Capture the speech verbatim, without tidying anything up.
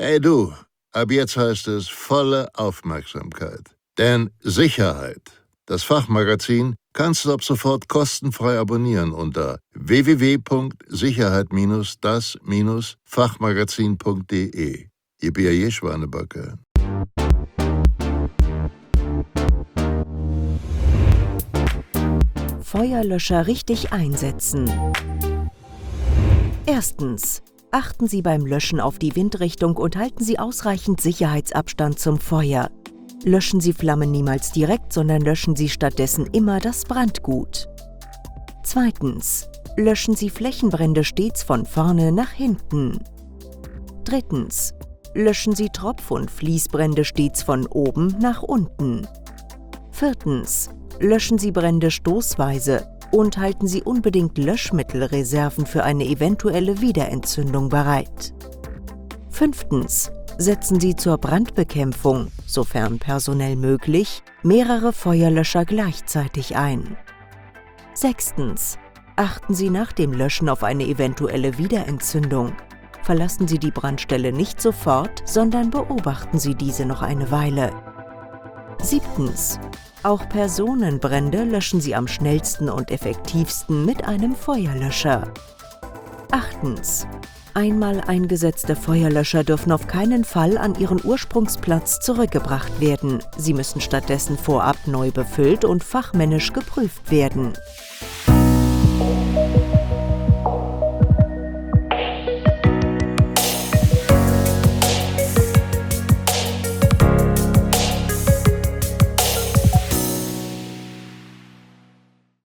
Hey du, ab jetzt heißt es volle Aufmerksamkeit. Denn Sicherheit, das Fachmagazin, kannst du ab sofort kostenfrei abonnieren unter w w w punkt sicherheit das Fachmagazin punkt de. Ihr Bier je Schwanebacke. Feuerlöscher richtig einsetzen. Erstens. Achten Sie beim Löschen auf die Windrichtung und halten Sie ausreichend Sicherheitsabstand zum Feuer. Löschen Sie Flammen niemals direkt, sondern löschen Sie stattdessen immer das Brandgut. Zweitens. Löschen Sie Flächenbrände stets von vorne nach hinten. Drittens. Löschen Sie Tropf- und Fließbrände stets von oben nach unten. Viertens. Löschen Sie Brände stoßweise und halten Sie unbedingt Löschmittelreserven für eine eventuelle Wiederentzündung bereit. Fünftens. Setzen Sie zur Brandbekämpfung, sofern personell möglich, mehrere Feuerlöscher gleichzeitig ein. Sechstens. Achten Sie nach dem Löschen auf eine eventuelle Wiederentzündung. Verlassen Sie die Brandstelle nicht sofort, sondern beobachten Sie diese noch eine Weile. Siebtens. Auch Personenbrände löschen Sie am schnellsten und effektivsten mit einem Feuerlöscher. Achtens. Einmal eingesetzte Feuerlöscher dürfen auf keinen Fall an ihren Ursprungsplatz zurückgebracht werden. Sie müssen stattdessen vorab neu befüllt und fachmännisch geprüft werden.